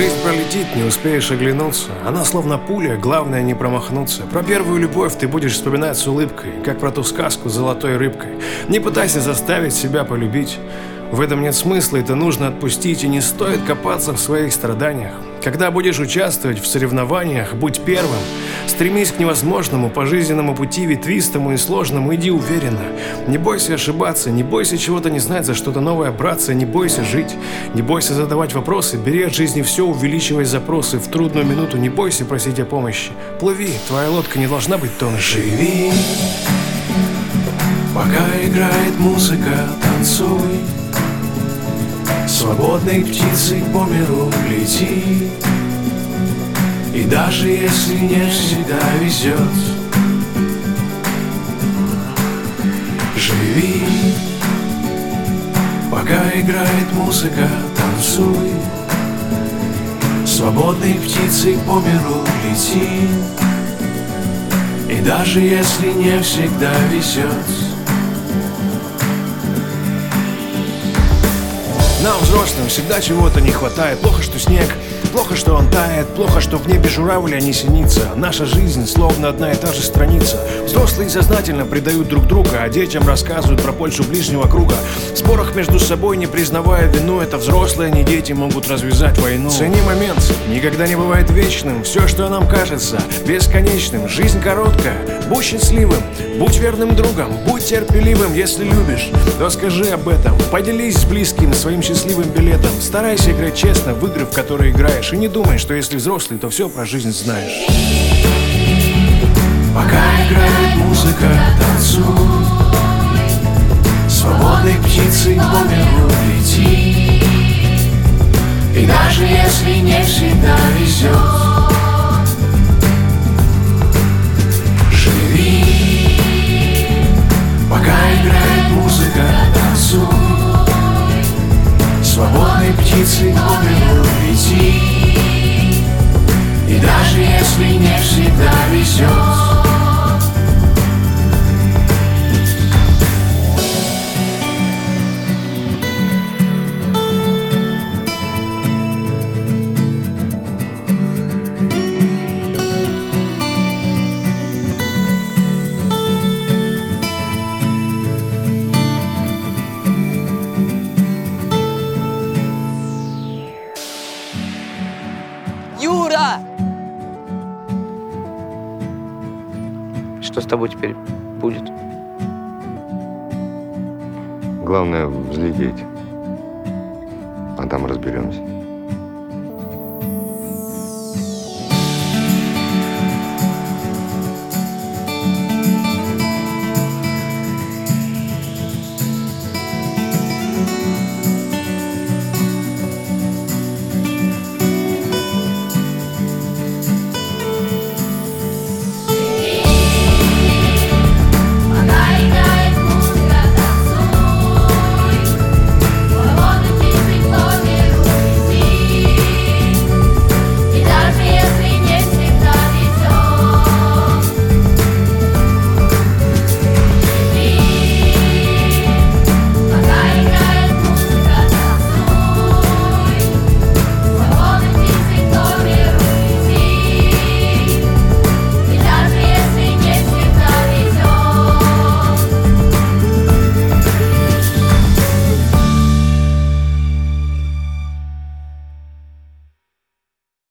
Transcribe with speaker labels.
Speaker 1: Жизнь пролетит, не успеешь оглянуться. Она словно пуля, главное не промахнуться. Про первую любовь ты будешь вспоминать с улыбкой, как про ту сказку с золотой рыбкой. Не пытайся заставить себя полюбить. В этом нет смысла, это нужно отпустить. И не стоит копаться в своих страданиях. Когда будешь участвовать в соревнованиях, будь первым. Стремись к невозможному, по жизненному пути ветвистому и сложному, иди уверенно. Не бойся ошибаться, не бойся чего-то не знать, за что-то новое браться, не бойся жить. Не бойся задавать вопросы, бери от жизни все, увеличивай запросы. В трудную минуту не бойся просить о помощи. Плыви, твоя лодка не должна быть тонущей.
Speaker 2: Живи, пока играет музыка, танцуй. Свободной птицей по миру лети. И даже если не всегда везет, живи, пока играет музыка, танцуй. Свободной птицей по миру лети. И даже если не всегда везет.
Speaker 1: Нам, взрослым, всегда чего-то не хватает. Плохо, что снег, плохо, что он тает. Плохо, что в небе журавля не синится. Наша жизнь словно одна и та же страница. Взрослые сознательно предают друг друга, а детям рассказывают про пользу ближнего круга. В спорах между собой, не признавая вину, это взрослые, а не дети могут развязать войну. Цени момент, никогда не бывает вечным. Все, что нам кажется, бесконечным. Жизнь короткая, будь счастливым, будь верным другом, будь терпеливым. Если любишь, то скажи об этом. Поделись с близким своим счастливым билетом. Старайся играть честно в игры, в которые играешь. И не думай, что если взрослый, то все про жизнь знаешь.
Speaker 2: Пока играет музыка, танцуй. Свободной птицей по миру лети. И даже если не всегда везет, живи, пока играет музыка, танцуй. Свободной птицей по миру лети. И даже если не всегда везет.
Speaker 3: Юра!
Speaker 4: Что с тобой теперь будет?
Speaker 5: Главное взлететь, а там разберемся.